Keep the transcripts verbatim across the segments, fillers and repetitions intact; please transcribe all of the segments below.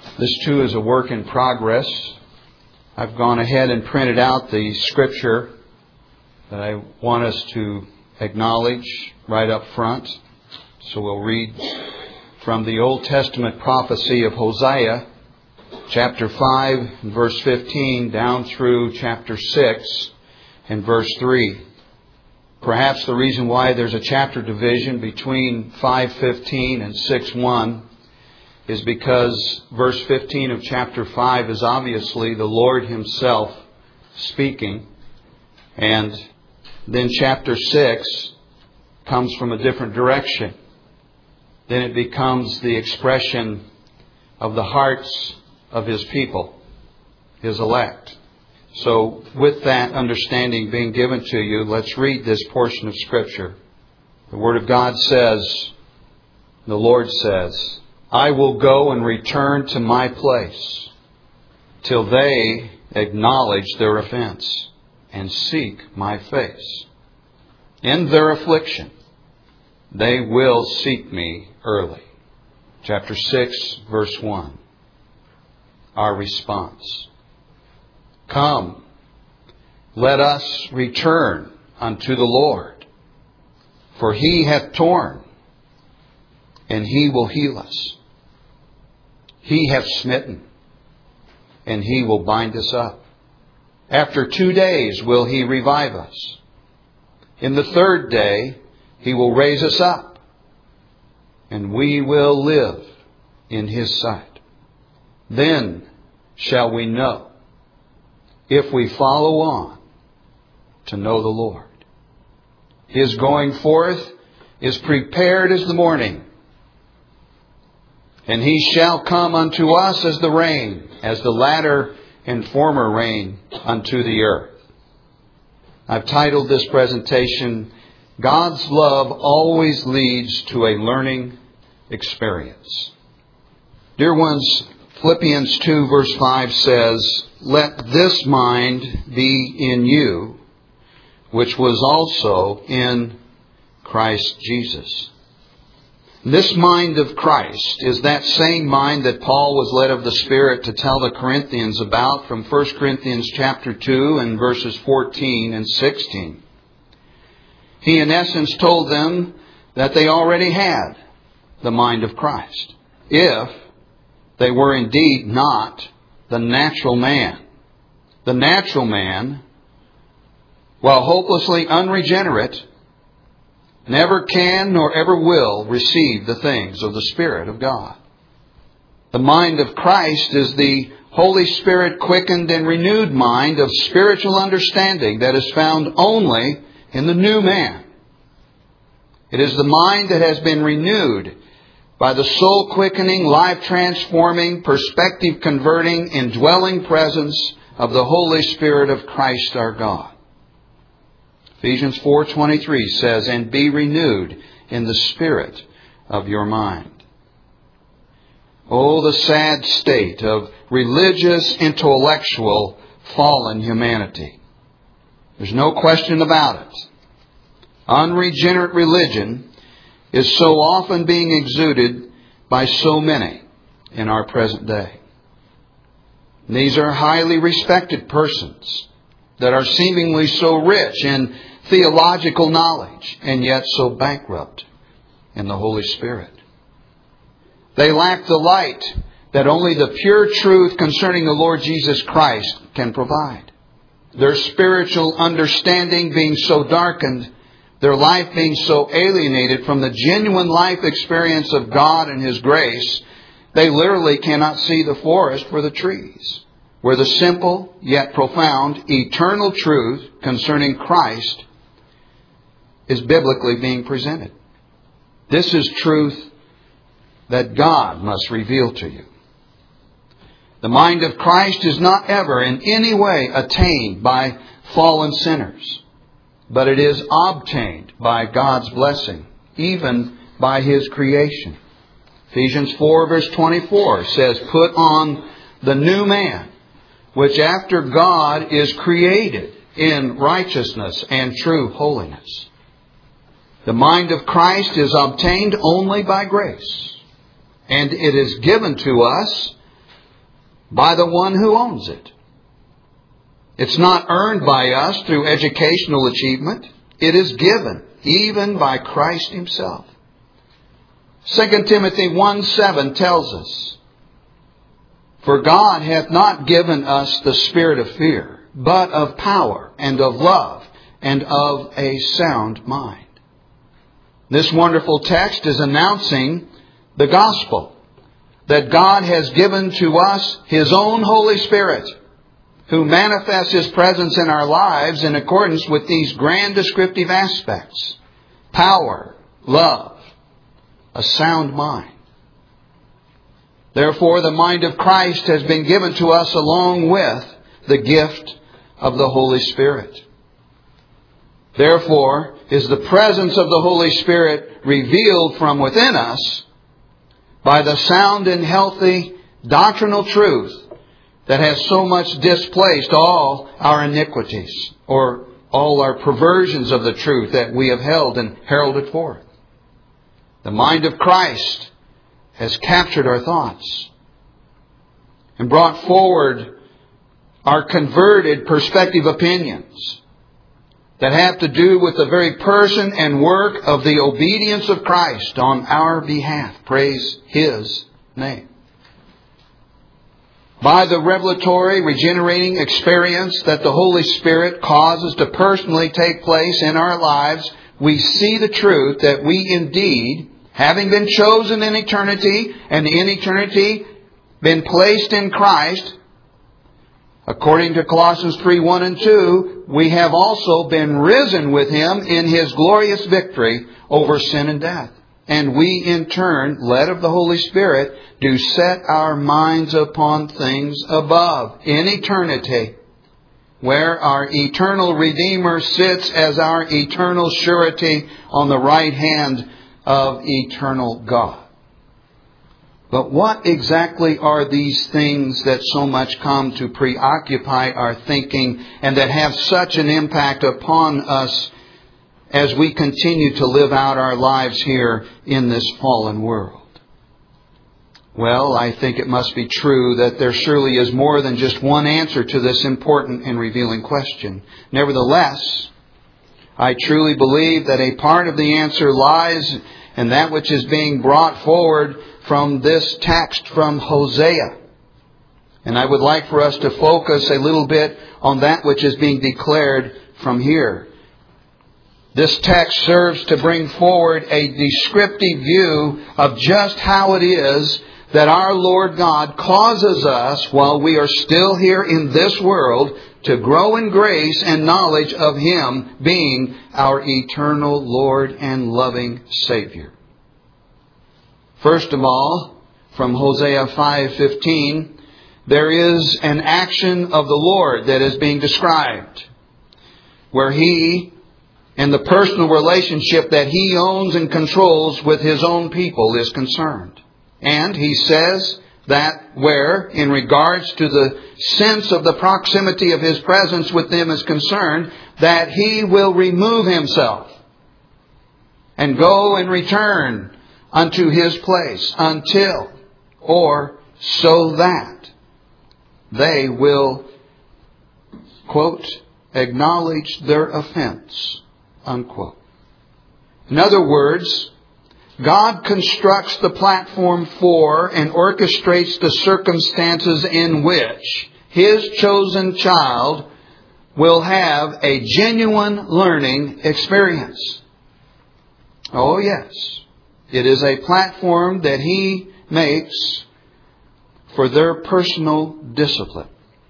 This too is a work in progress. I've gone ahead and printed out the scripture that I want us to acknowledge right up front. So we'll read from the Old Testament prophecy of Hosea, chapter five, verse fifteen, down through chapter six and verse three. Perhaps the reason why there's a chapter division between five fifteen and six one is because verse fifteen of chapter five is obviously the Lord Himself speaking. And then chapter six comes from a different direction. Then it becomes the expression of the hearts of His people, His elect. So with that understanding being given to you, let's read this portion of Scripture. The Word of God says, the Lord says, I will go and return to my place till they acknowledge their offense and seek my face. In their affliction, they will seek me early. Chapter six, verse one. Our response. Come, let us return unto the Lord, for He hath torn, and He will heal us. He hath smitten, and He will bind us up. After two days will He revive us. In the third day He will raise us up, and we will live in His sight. Then shall we know, if we follow on, to know the Lord. His going forth is prepared as the morning, and He shall come unto us as the rain, as the latter and former rain unto the earth. I've titled this presentation, God's Love Always Leads to a Learning Experience. Dear ones, Philippians two verse five says, let this mind be in you, which was also in Christ Jesus. This mind of Christ is that same mind that Paul was led of the Spirit to tell the Corinthians about from First Corinthians chapter two and verses fourteen and sixteen. He in essence told them that they already had the mind of Christ, if they were indeed not the natural man. The natural man, while hopelessly unregenerate, never can nor ever will receive the things of the Spirit of God. The mind of Christ is the Holy Spirit quickened and renewed mind of spiritual understanding that is found only in the new man. It is the mind that has been renewed by the soul quickening, life transforming, perspective converting, indwelling presence of the Holy Spirit of Christ our God. Ephesians four twenty-three says, and be renewed in the spirit of your mind. Oh, the sad state of religious, intellectual, fallen humanity. There's no question about it. Unregenerate religion is so often being exuded by so many in our present day. These are highly respected persons that are seemingly so rich in theological knowledge and yet so bankrupt in the Holy Spirit. They lack the light that only the pure truth concerning the Lord Jesus Christ can provide. Their spiritual understanding being so darkened, their life being so alienated from the genuine life experience of God and His grace, they literally cannot see the forest for the trees, where the simple yet profound eternal truth concerning Christ is biblically being presented. This is truth that God must reveal to you. The mind of Christ is not ever in any way attained by fallen sinners, but it is obtained by God's blessing, even by His creation. Ephesians four verse twenty-four says, put on the new man, which after God is created in righteousness and true holiness. The mind of Christ is obtained only by grace, and it is given to us by the one who owns it. It's not earned by us through educational achievement. It is given, even by Christ Himself. Second Timothy one seven tells us, "For God hath not given us the spirit of fear, but of power and of love and of a sound mind." This wonderful text is announcing the gospel, that God has given to us His own Holy Spirit, who manifests His presence in our lives in accordance with these grand descriptive aspects: power, love, a sound mind. Therefore, the mind of Christ has been given to us along with the gift of the Holy Spirit. Therefore, is the presence of the Holy Spirit revealed from within us by the sound and healthy doctrinal truth that has so much displaced all our iniquities, or all our perversions of the truth that we have held and heralded forth. The mind of Christ has captured our thoughts and brought forward our converted perspective opinions that have to do with the very person and work of the obedience of Christ on our behalf. Praise His name. By the revelatory, regenerating experience that the Holy Spirit causes to personally take place in our lives, we see the truth that we indeed, having been chosen in eternity, and in eternity been placed in Christ, according to Colossians three one and two, we have also been risen with Him in His glorious victory over sin and death. And we in turn, led of the Holy Spirit, do set our minds upon things above, in eternity, where our eternal Redeemer sits as our eternal surety on the right hand of eternal God. But what exactly are these things that so much come to preoccupy our thinking and that have such an impact upon us as we continue to live out our lives here in this fallen world? Well, I think it must be true that there surely is more than just one answer to this important and revealing question. Nevertheless, I truly believe that a part of the answer lies in that which is being brought forward from this text from Hosea. And I would like for us to focus a little bit on that which is being declared from here. This text serves to bring forward a descriptive view of just how it is that our Lord God causes us, while we are still here in this world, to grow in grace and knowledge of Him being our eternal Lord and loving Savior. First of all, from Hosea five fifteen, there is an action of the Lord that is being described, where He, in the personal relationship that He owns and controls with His own people, is concerned. And He says that where, in regards to the sense of the proximity of His presence with them is concerned, that He will remove Himself and go and return unto His place until, or so that, they will, quote, acknowledge their offense, unquote. In other words, God constructs the platform for and orchestrates the circumstances in which His chosen child will have a genuine learning experience. Oh yes, it is a platform that He makes for their personal discipline.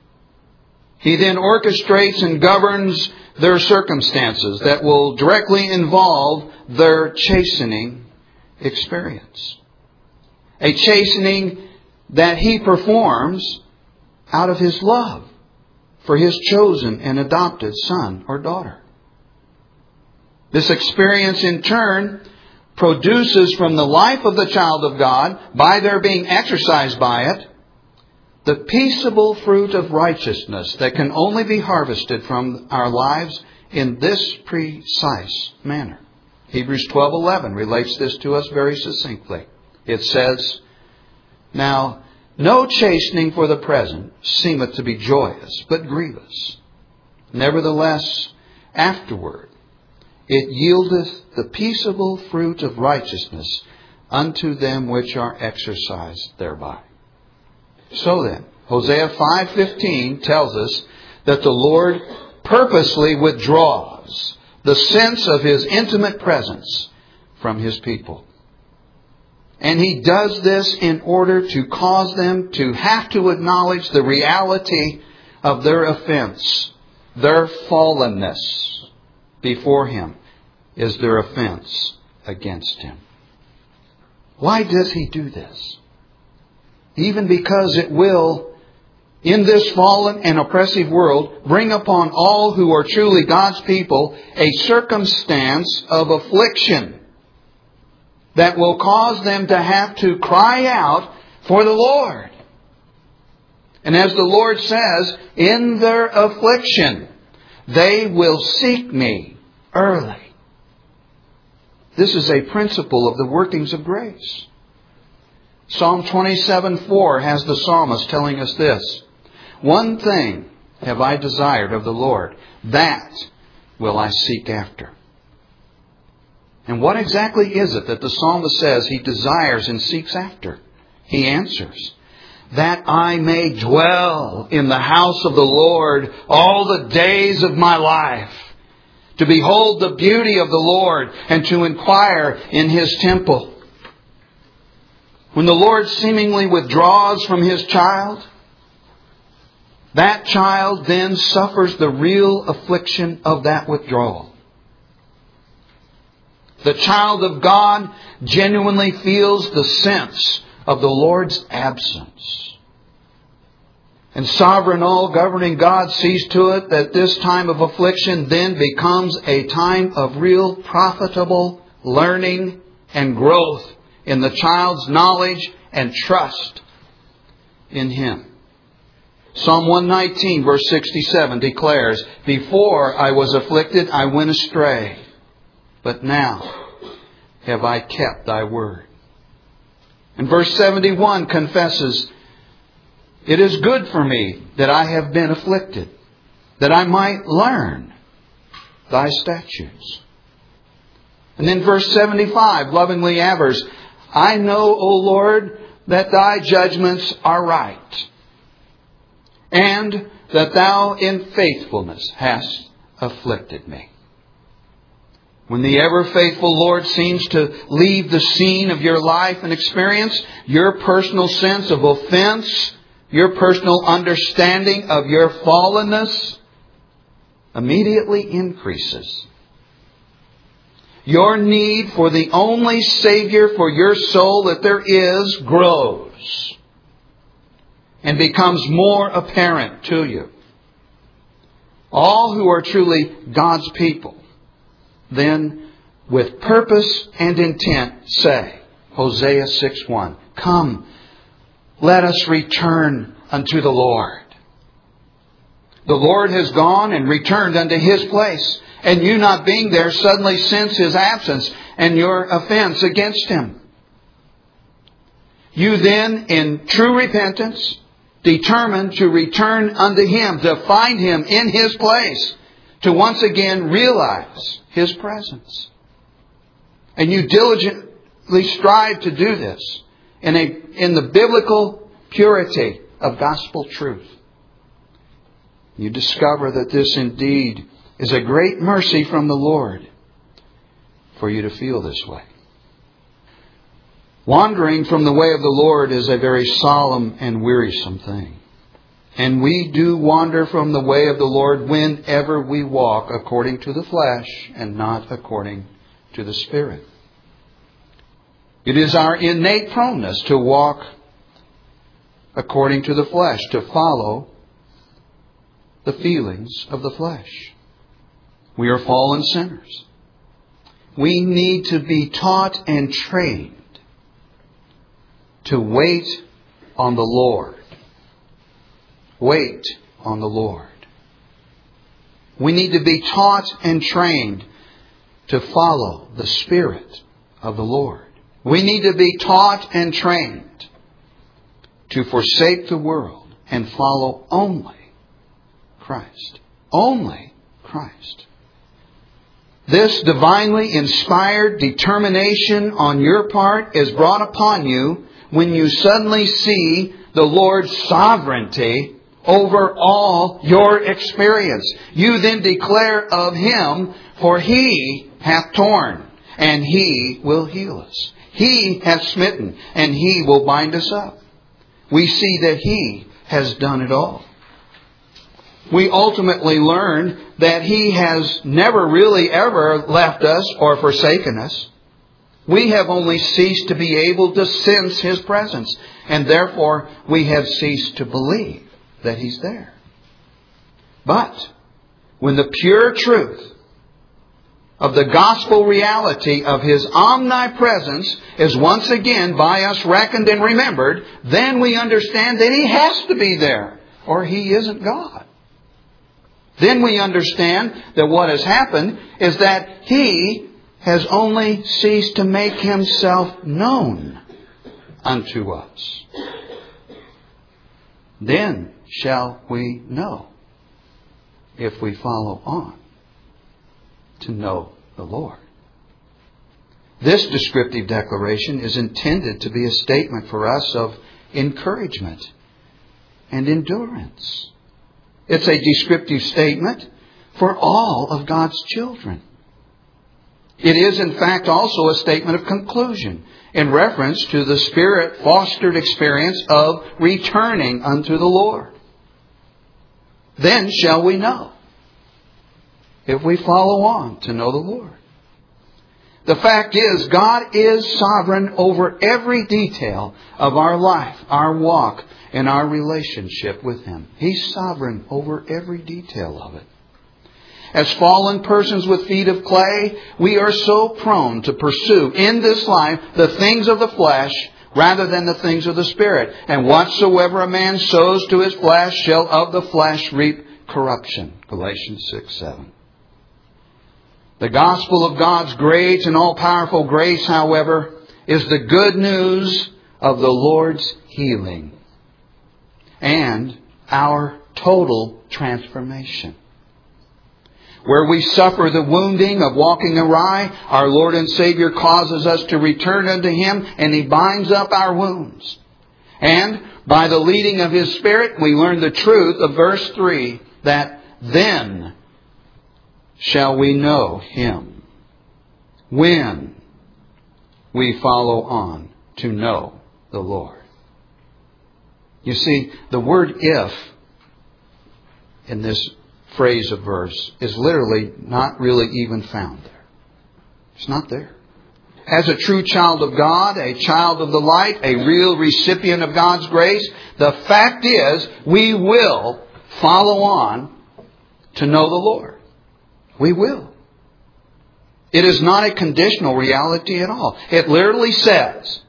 He then orchestrates and governs their circumstances that will directly involve their chastening experience. A chastening that He performs out of His love for His chosen and adopted son or daughter. This experience in turn produces from the life of the child of God, by their being exercised by it, the peaceable fruit of righteousness that can only be harvested from our lives in this precise manner. Hebrews twelve eleven relates this to us very succinctly. It says, "Now No chastening for the present seemeth to be joyous, but grievous. Nevertheless, afterward it yieldeth the peaceable fruit of righteousness unto them which are exercised thereby. So then, Hosea five fifteen tells us that the Lord purposely withdraws the sense of His intimate presence from His people. And He does this in order to cause them to have to acknowledge the reality of their offense. Their fallenness before Him is their offense against Him. Why does He do this? Even because it will, in this fallen and oppressive world, bring upon all who are truly God's people a circumstance of affliction that will cause them to have to cry out for the Lord. And as the Lord says, in their affliction, they will seek me early. This is a principle of the workings of grace. Psalm twenty-seven four has the psalmist telling us this: one thing have I desired of the Lord, that will I seek after. And what exactly is it that the psalmist says he desires and seeks after? He answers, that I may dwell in the house of the Lord all the days of my life, to behold the beauty of the Lord and to inquire in His temple. When the Lord seemingly withdraws from His child, that child then suffers the real affliction of that withdrawal. The child of God genuinely feels the sense of the Lord's absence. And sovereign all-governing God sees to it that this time of affliction then becomes a time of real profitable learning and growth in the child's knowledge and trust in Him. Psalm one nineteen verse sixty-seven declares, before I was afflicted, I went astray, but now have I kept Thy word. And verse seventy-one confesses, it is good for me that I have been afflicted, that I might learn Thy statutes. And then verse seventy-five lovingly avers, I know, O Lord, that Thy judgments are right, and that Thou in faithfulness hast afflicted me. When the ever-faithful Lord seems to leave the scene of your life and experience, your personal sense of offense, your personal understanding of your fallenness immediately increases. Your need for the only Savior for your soul that there is grows and becomes more apparent to you. All who are truly God's people then with purpose and intent say, Hosea six one, come, let us return unto the Lord. The Lord has gone and returned unto His place, and you not being there suddenly sense His absence and your offense against Him. You then, in true repentance, determine to return unto Him, to find Him in His place, to once again realize His presence. And you diligently strive to do this in a in the biblical purity of gospel truth. You discover that this indeed is a great mercy from the Lord for you to feel this way. Wandering from the way of the Lord is a very solemn and wearisome thing. And we do wander from the way of the Lord whenever we walk according to the flesh and not according to the Spirit. It is our innate proneness to walk according to the flesh, to follow the feelings of the flesh. We are fallen sinners. We need to be taught and trained to wait on the Lord. Wait on the Lord. We need to be taught and trained to follow the Spirit of the Lord. We need to be taught and trained to forsake the world and follow only Christ. Only Christ. This divinely inspired determination on your part is brought upon you when you suddenly see the Lord's sovereignty over all your experience. You then declare of Him, for He hath torn, and He will heal us. He hath smitten, and He will bind us up. We see that He has done it all. We ultimately learn that He has never really ever left us or forsaken us. We have only ceased to be able to sense His presence, and therefore we have ceased to believe that He's there. But when the pure truth of the gospel reality of His omnipresence is once again by us reckoned and remembered, then we understand that He has to be there, or He isn't God. Then we understand that what has happened is that He has only ceased to make Himself known unto us. Then shall we know, if we follow on, to know the Lord. This descriptive declaration is intended to be a statement for us of encouragement and endurance. It's a descriptive statement for all of God's children. It is, in fact, also a statement of conclusion in reference to the Spirit-fostered experience of returning unto the Lord. Then shall we know, if we follow on to know the Lord. The fact is, God is sovereign over every detail of our life, our walk, and our relationship with Him. He's sovereign over every detail of it. As fallen persons with feet of clay, we are so prone to pursue in this life the things of the flesh rather than the things of the Spirit. And whatsoever a man sows to his flesh shall of the flesh reap corruption. Galatians six seven. The gospel of God's great and all-powerful grace, however, is the good news of the Lord's healing and our total transformation. Where we suffer the wounding of walking awry, our Lord and Savior causes us to return unto Him, and He binds up our wounds. And by the leading of His Spirit, we learn the truth of verse three, that then shall we know Him, when we follow on to know the Lord. You see, the word if in this phrase of verse is literally not really even found there. It's not there. As a true child of God, a child of the light, a real recipient of God's grace, the fact is we will follow on to know the Lord. We will. It is not a conditional reality at all. It literally says,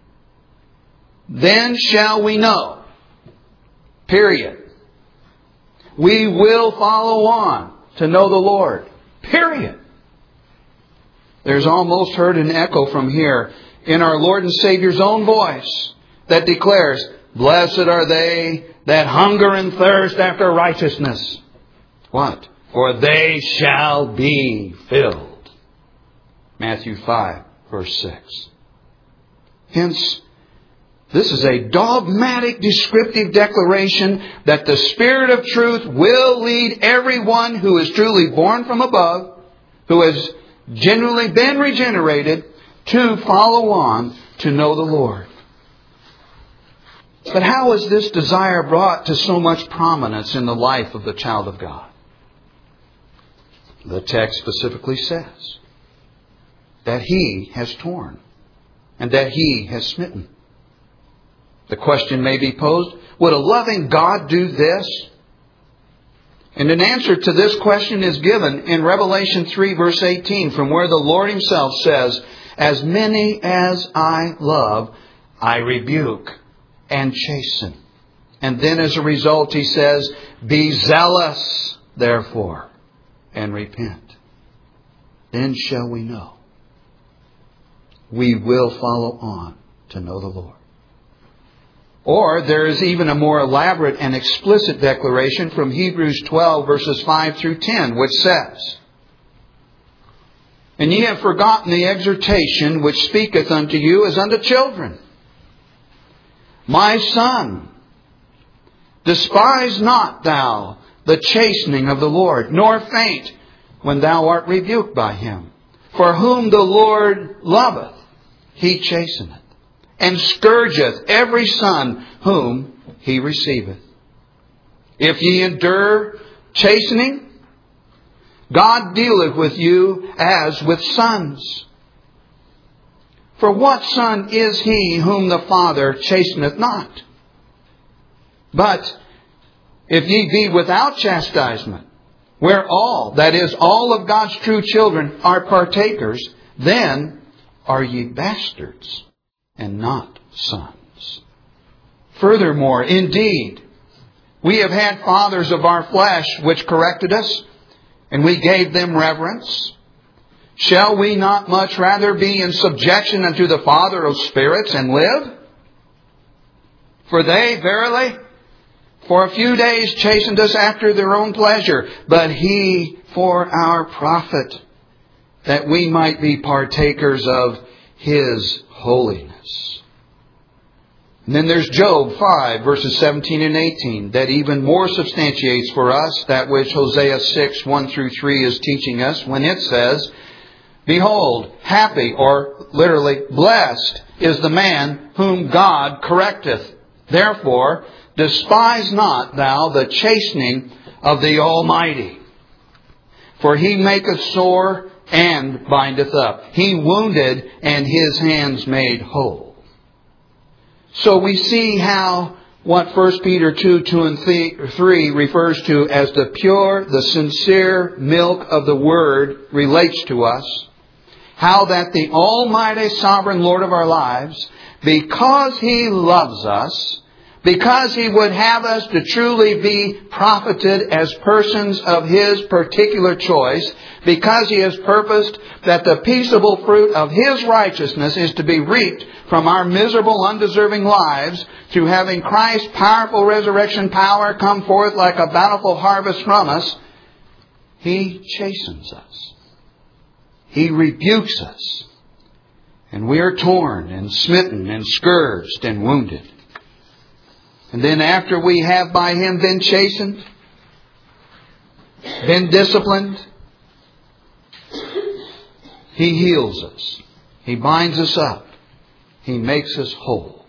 then shall we know. Period. We will follow on to know the Lord. Period. There's almost heard an echo from here in our Lord and Savior's own voice that declares, blessed are they that hunger and thirst after righteousness. What? For they shall be filled. Matthew five, verse six. Hence, this is a dogmatic descriptive declaration that the Spirit of truth will lead everyone who is truly born from above, who has genuinely been regenerated, to follow on to know the Lord. But how is this desire brought to so much prominence in the life of the child of God? The text specifically says that He has torn and that He has smitten. The question may be posed, would a loving God do this? And an answer to this question is given in Revelation three, verse eighteen, from where the Lord Himself says, as many as I love, I rebuke and chasten. And then as a result He says, be zealous, therefore, and repent. Then shall we know. We will follow on to know the Lord. Or there is even a more elaborate and explicit declaration from Hebrews twelve verses five through ten, which says, "And ye have forgotten the exhortation which speaketh unto you as unto children. My son, despise not thou the chastening of the Lord, nor faint when thou art rebuked by him. For whom the Lord loveth, he chasteneth, and scourgeth every son whom he receiveth. If ye endure chastening, God dealeth with you as with sons. For what son is he whom the Father chasteneth not? But if ye be without chastisement, where all, that is, all of God's true children are partakers, then are ye bastards and not sons. Furthermore, indeed, we have had fathers of our flesh which corrected us, and we gave them reverence. Shall we not much rather be in subjection unto the Father of spirits and live? For they, verily, for a few days chastened us after their own pleasure, but He for our profit, that we might be partakers of His holiness." And then there's Job five, verses seventeen and eighteen, that even more substantiates for us that which Hosea six, one through three is teaching us, when it says, "Behold, happy," or literally, "blessed is the man whom God correcteth. Therefore, despise not thou the chastening of the Almighty. For He maketh sore and bindeth up. He wounded and His hands made whole." So we see how what First Peter two, two and three refers to as the pure, the sincere milk of the Word relates to us. How that the Almighty Sovereign Lord of our lives, because He loves us, because He would have us to truly be profited as persons of His particular choice, because He has purposed that the peaceable fruit of His righteousness is to be reaped from our miserable, undeserving lives, through having Christ's powerful resurrection power come forth like a bountiful harvest from us, He chastens us. He rebukes us. And we are torn and smitten and scourged and wounded. And then after we have by Him been chastened, been disciplined, He heals us. He binds us up. He makes us whole.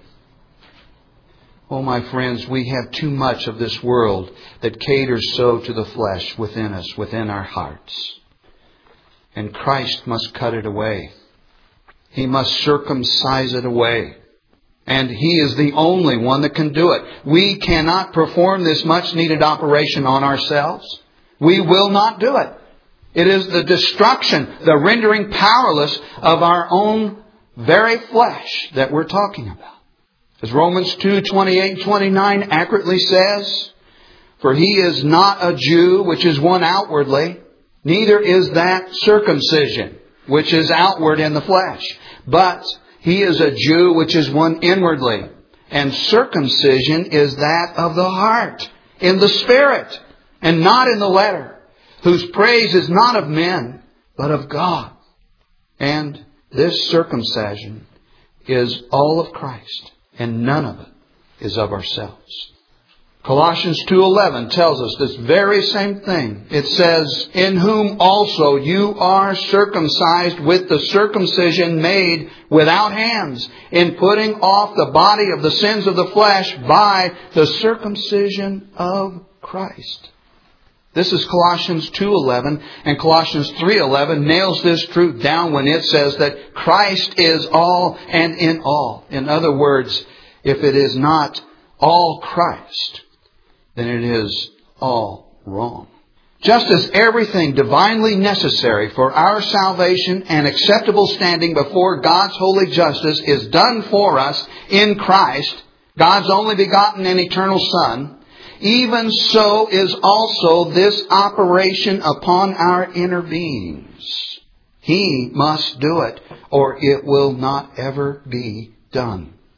Oh, my friends, we have too much of this world that caters so to the flesh within us, within our hearts. And Christ must cut it away. He must circumcise it away. And He is the only one that can do it. We cannot perform this much needed operation on ourselves. We will not do it. It is the destruction, the rendering powerless of our own very flesh that we're talking about. As Romans two, twenty-eight and twenty-nine accurately says, "For he is not a Jew, which is one outwardly, neither is that circumcision, which is outward in the flesh. But he is a Jew, which is one inwardly. And circumcision is that of the heart, in the spirit, and not in the letter, whose praise is not of men, but of God. And this circumcision is all of Christ, and none of it is of ourselves." Colossians two eleven tells us this very same thing. It says, "In whom also you are circumcised with the circumcision made without hands, in putting off the body of the sins of the flesh by the circumcision of Christ." This is Colossians two eleven, and Colossians three eleven nails this truth down when it says that Christ is all and in all. In other words, if it is not all Christ, then it is all wrong. Just as everything divinely necessary for our salvation and acceptable standing before God's holy justice is done for us in Christ, God's only begotten and eternal Son, even so is also this operation upon our inner beings. He must do it, or it will not ever be done.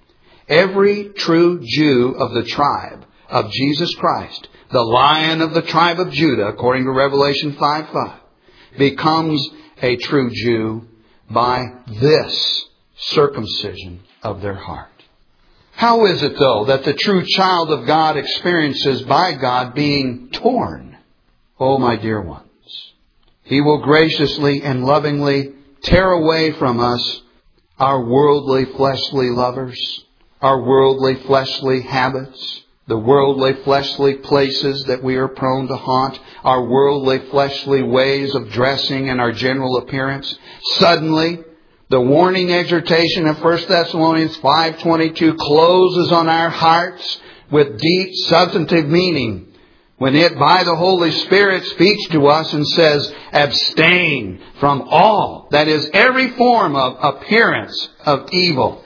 Every true Jew of the tribe of Jesus Christ, the Lion of the tribe of Judah, according to Revelation five five, becomes a true Jew by this circumcision of their heart. How is it, though, that the true child of God experiences by God being torn? Oh, my dear ones, He will graciously and lovingly tear away from us our worldly, fleshly lovers, our worldly, fleshly habits, the worldly, fleshly places that we are prone to haunt, our worldly, fleshly ways of dressing and our general appearance. Suddenly, the warning exhortation of First Thessalonians five twenty-two closes on our hearts with deep, substantive meaning when it, by the Holy Spirit, speaks to us and says, abstain from all, that is, every form of appearance of evil.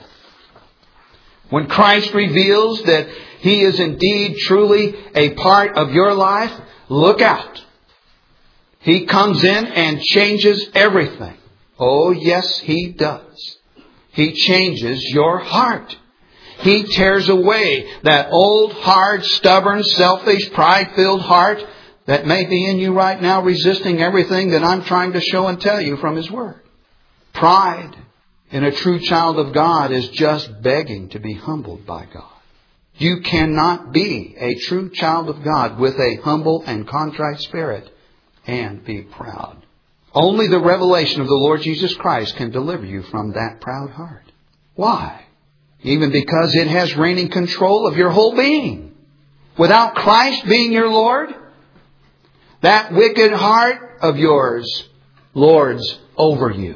When Christ reveals that He is indeed truly a part of your life, look out. He comes in and changes everything. Oh, yes, He does. He changes your heart. He tears away that old, hard, stubborn, selfish, pride-filled heart that may be in you right now, resisting everything that I'm trying to show and tell you from His Word. Pride in a true child of God is just begging to be humbled by God. You cannot be a true child of God with a humble and contrite spirit and be proud. Only the revelation of the Lord Jesus Christ can deliver you from that proud heart. Why? Even because it has reigning control of your whole being. Without Christ being your Lord, that wicked heart of yours lords over you.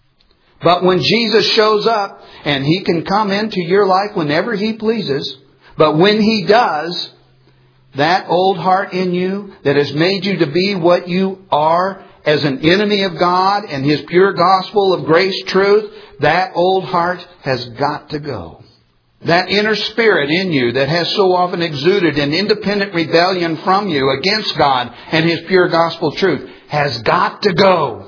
But when Jesus shows up, and He can come into your life whenever He pleases, but when He does, that old heart in you that has made you to be what you are as an enemy of God and His pure gospel of grace truth, that old heart has got to go. That inner spirit in you that has so often exuded an independent rebellion from you against God and His pure gospel truth has got to go.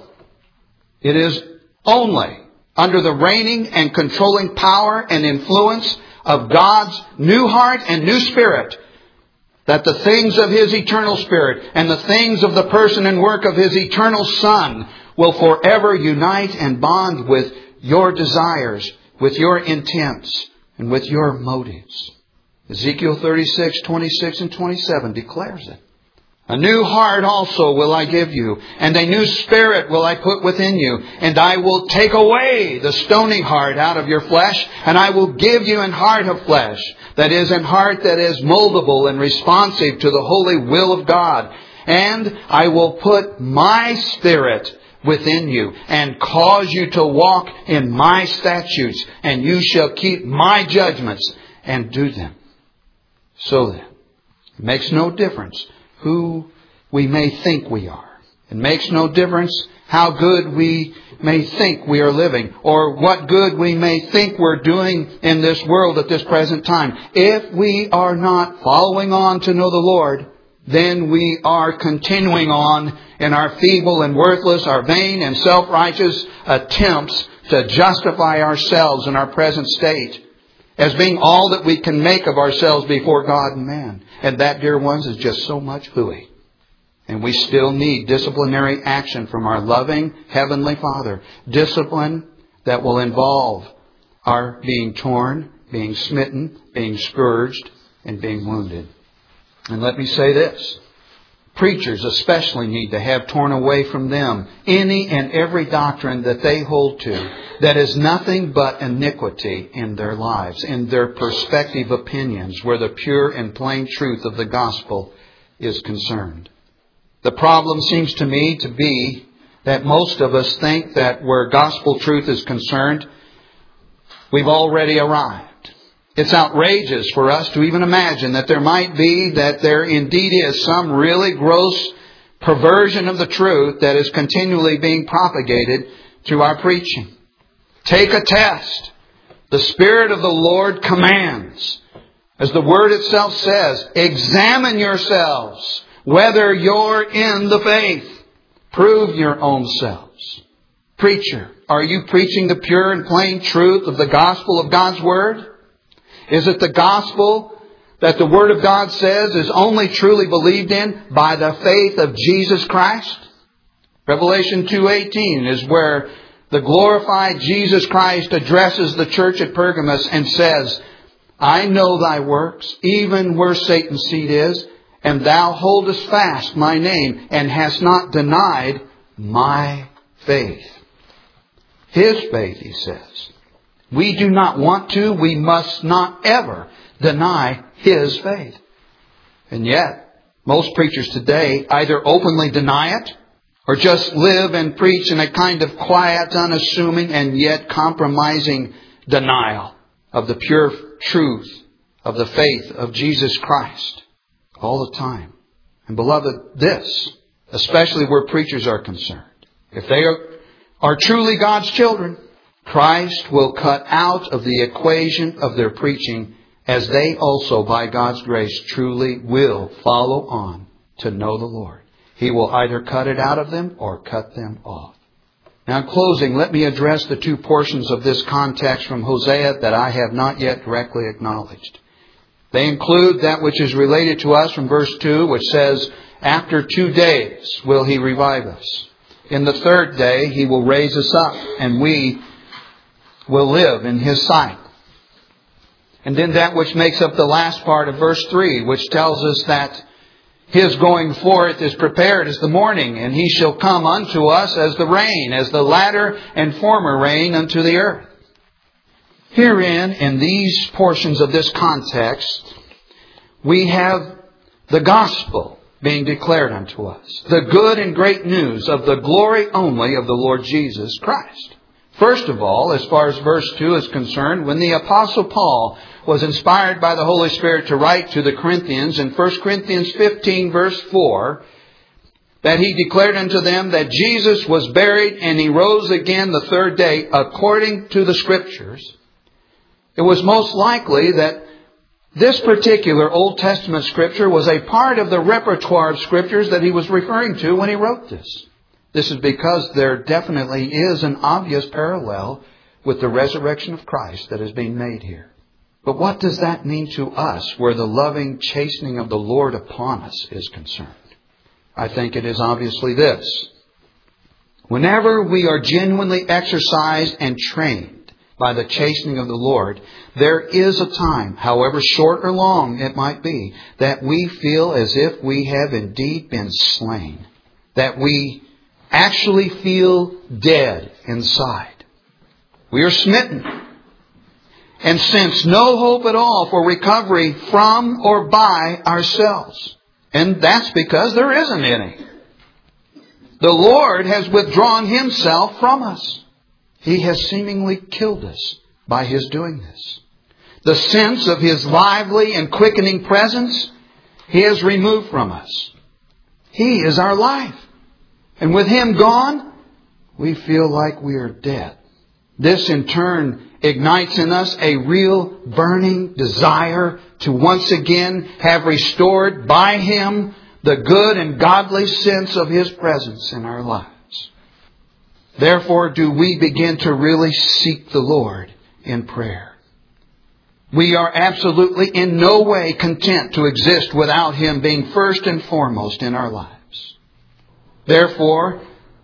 It is only under the reigning and controlling power and influence of God's new heart and new spirit that the things of His eternal Spirit and the things of the person and work of His eternal Son will forever unite and bond with your desires, with your intents, and with your motives. Ezekiel thirty-six, twenty-six and twenty-seven declares it. A new heart also will I give you, and a new spirit will I put within you, and I will take away the stony heart out of your flesh, and I will give you an heart of flesh, that is, an heart that is moldable and responsive to the holy will of God. And I will put my Spirit within you, and cause you to walk in my statutes, and you shall keep my judgments and do them. So then, it makes no difference who we may think we are. It makes no difference how good we may think we are living, or what good we may think we're doing in this world at this present time. If we are not following on to know the Lord, then we are continuing on in our feeble and worthless, our vain and self-righteous attempts to justify ourselves in our present state as being all that we can make of ourselves before God and man. And that, dear ones, is just so much hooey. And we still need disciplinary action from our loving Heavenly Father. Discipline that will involve our being torn, being smitten, being scourged, and being wounded. And let me say this. Preachers especially need to have torn away from them any and every doctrine that they hold to that is nothing but iniquity in their lives, in their perspective opinions, where the pure and plain truth of the gospel is concerned. The problem seems to me to be that most of us think that where gospel truth is concerned, we've already arrived. It's outrageous for us to even imagine that there might be, that there indeed is some really gross perversion of the truth that is continually being propagated through our preaching. Take a test. The Spirit of the Lord commands, as the Word itself says, examine yourselves whether you're in the faith. Prove your own selves. Preacher, are you preaching the pure and plain truth of the gospel of God's Word? Is it the gospel that the Word of God says is only truly believed in by the faith of Jesus Christ? Revelation two eighteen is where the glorified Jesus Christ addresses the church at Pergamos and says, I know thy works, even where Satan's seat is, and thou holdest fast my name, and hast not denied my faith. His faith, he says. We do not want to, we must not ever deny His faith. And yet, most preachers today either openly deny it, or just live and preach in a kind of quiet, unassuming, and yet compromising denial of the pure truth of the faith of Jesus Christ all the time. And beloved, this, especially where preachers are concerned, if they are, are truly God's children, Christ will cut out of the equation of their preaching, as they also, by God's grace, truly will follow on to know the Lord. He will either cut it out of them or cut them off. Now, in closing, let me address the two portions of this context from Hosea that I have not yet directly acknowledged. They include that which is related to us from verse two, which says, after two days will He revive us. In the third day He will raise us up, and we will live in His sight. And then that which makes up the last part of verse three, which tells us that His going forth is prepared as the morning, and He shall come unto us as the rain, as the latter and former rain unto the earth. Herein, in these portions of this context, we have the gospel being declared unto us. The good and great news of the glory only of the Lord Jesus Christ. First of all, as far as verse two is concerned, when the Apostle Paul was inspired by the Holy Spirit to write to the Corinthians in First Corinthians fifteen verse four, that he declared unto them that Jesus was buried and He rose again the third day according to the Scriptures. It was most likely that this particular Old Testament Scripture was a part of the repertoire of Scriptures that he was referring to when he wrote this. This is because there definitely is an obvious parallel with the resurrection of Christ that is being made here. But what does that mean to us where the loving chastening of the Lord upon us is concerned? I think it is obviously this. Whenever we are genuinely exercised and trained by the chastening of the Lord, there is a time, however short or long it might be, that we feel as if we have indeed been slain. That we actually feel dead inside. We are smitten and sense no hope at all for recovery from or by ourselves. And that's because there isn't any. The Lord has withdrawn Himself from us. He has seemingly killed us by His doing this. The sense of His lively and quickening presence He has removed from us. He is our life. And with Him gone, we feel like we are dead. This in turn ignites in us a real burning desire to once again have restored by Him the good and godly sense of His presence in our lives. Therefore do we begin to really seek the Lord in prayer. We are absolutely in no way content to exist without Him being first and foremost in our lives. Therefore,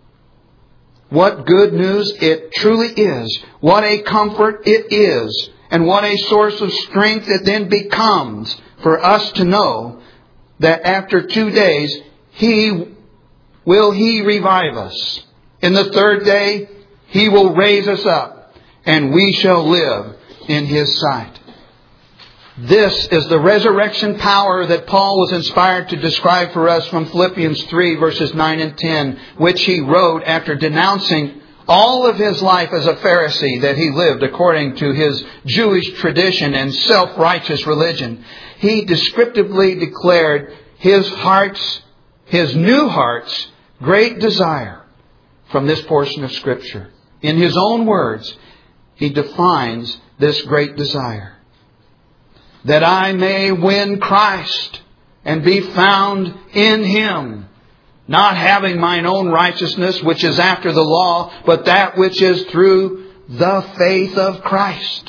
what good news it truly is. What a comfort it is. And what a source of strength it then becomes for us to know that after two days, He will He revive us. In the third day, He will raise us up, and we shall live in His sight. This is the resurrection power that Paul was inspired to describe for us from Philippians three verses nine and ten, which he wrote after denouncing all of his life as a Pharisee that he lived according to his Jewish tradition and self-righteous religion. He descriptively declared his heart's, his new heart's great desire from this portion of Scripture. In his own words, he defines this great desire. That I may win Christ and be found in Him, not having mine own righteousness, which is after the law, but that which is through the faith of Christ,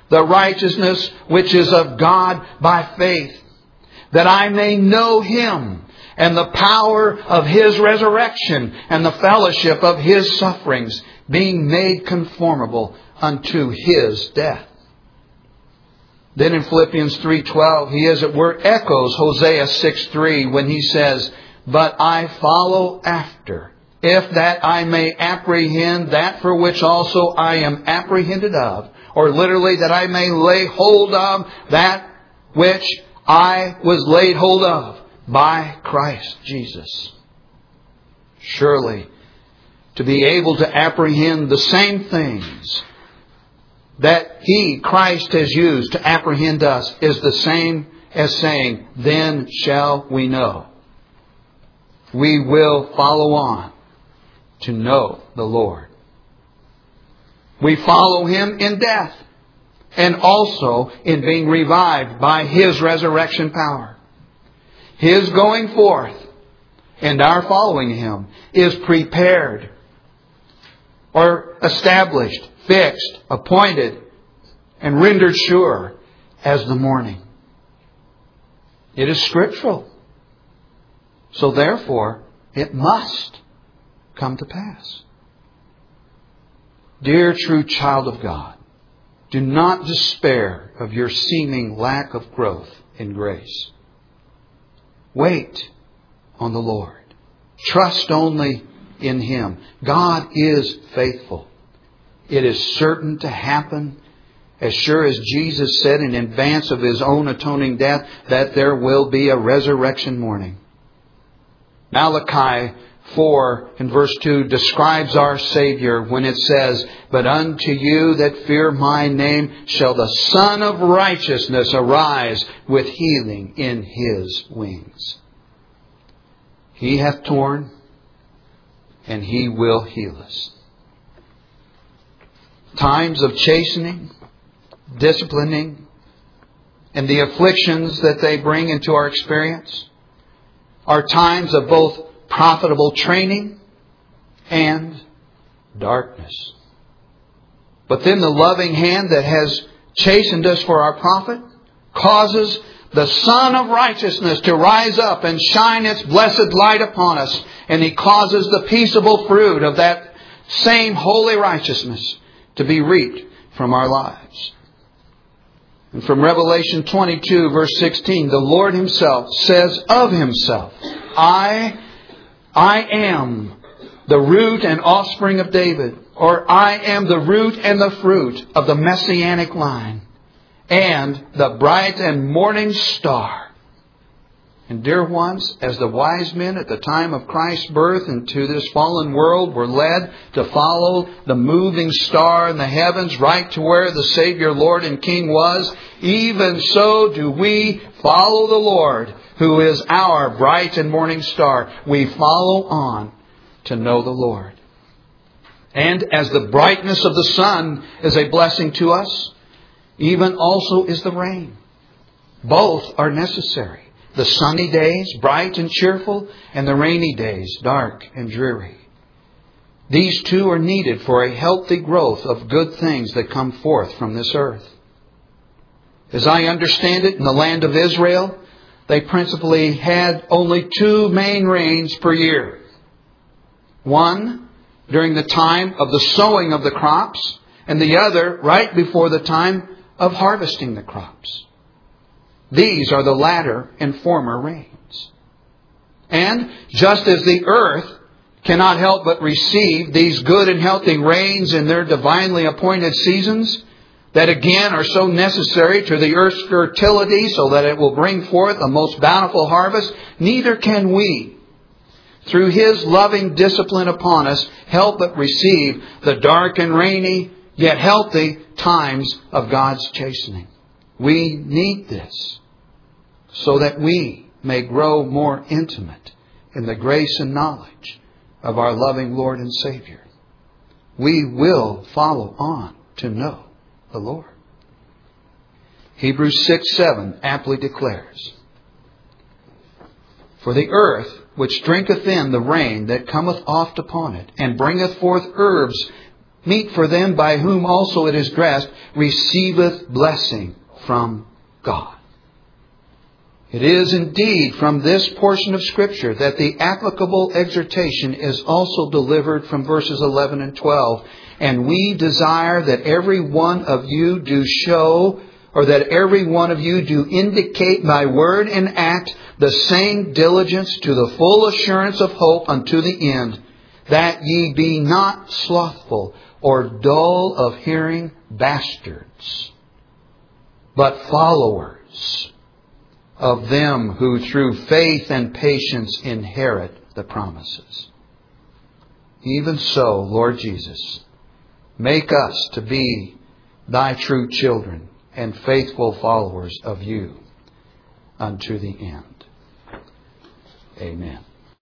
the righteousness which is of God by faith, that I may know Him and the power of His resurrection and the fellowship of His sufferings, being made conformable unto His death. Then in Philippians three twelve, he as it were echoes Hosea six three when he says, "But I follow after, if that I may apprehend that for which also I am apprehended of." Or literally, that I may lay hold of that which I was laid hold of by Christ Jesus. Surely, to be able to apprehend the same things that He, Christ, has used to apprehend us is the same as saying, "Then shall we know." We will follow on to know the Lord. We follow Him in death and also in being revived by His resurrection power. His going forth and our following Him is prepared or established, fixed, appointed, and rendered sure as the morning. It is scriptural. So therefore, it must come to pass. Dear true child of God, do not despair of your seeming lack of growth in grace. Wait on the Lord. Trust only in Him. God is faithful. It is certain to happen, as sure as Jesus said in advance of His own atoning death, that there will be a resurrection morning. Malachi four and verse two describes our Savior when it says, "But unto you that fear my name shall the Son of Righteousness arise with healing in His wings. He hath torn, and He will heal us." Times of chastening, disciplining, and the afflictions that they bring into our experience are times of both profitable training and darkness. But then the loving hand that has chastened us for our profit causes the Son of Righteousness to rise up and shine its blessed light upon us. And He causes the peaceable fruit of that same holy righteousness to be reaped from our lives. And from Revelation twenty-two verse sixteen, the Lord Himself says of Himself, I, I am the root and offspring of David, or I am the root and the fruit of the Messianic line, and the bright and morning star. And dear ones, as the wise men at the time of Christ's birth into this fallen world were led to follow the moving star in the heavens right to where the Savior, Lord and King was, even so do we follow the Lord, who is our bright and morning star. We follow on to know the Lord. And as the brightness of the sun is a blessing to us, even also is the rain. Both are necessary. The sunny days, bright and cheerful, and the rainy days, dark and dreary. These two are needed for a healthy growth of good things that come forth from this earth. As I understand it, in the land of Israel, they principally had only two main rains per year. One during the time of the sowing of the crops, and the other right before the time of harvesting the crops. These are the latter and former rains. And just as the earth cannot help but receive these good and healthy rains in their divinely appointed seasons, that again are so necessary to the earth's fertility so that it will bring forth a most bountiful harvest, neither can we, through His loving discipline upon us, help but receive the dark and rainy, yet healthy times of God's chastening. We need this so that we may grow more intimate in the grace and knowledge of our loving Lord and Savior. We will follow on to know the Lord. Hebrews six seven aptly declares, For the earth which drinketh in the rain that cometh oft upon it, and bringeth forth herbs meet for them by whom also it is dressed, receiveth blessing from God. It is indeed from this portion of Scripture that the applicable exhortation is also delivered from verses eleven and twelve. And we desire that every one of you do show, or that every one of you do indicate by word and act the same diligence to the full assurance of hope unto the end, that ye be not slothful or dull of hearing, bastards, but followers of them who through faith and patience inherit the promises. Even so, Lord Jesus, make us to be Thy true children and faithful followers of You unto the end. Amen.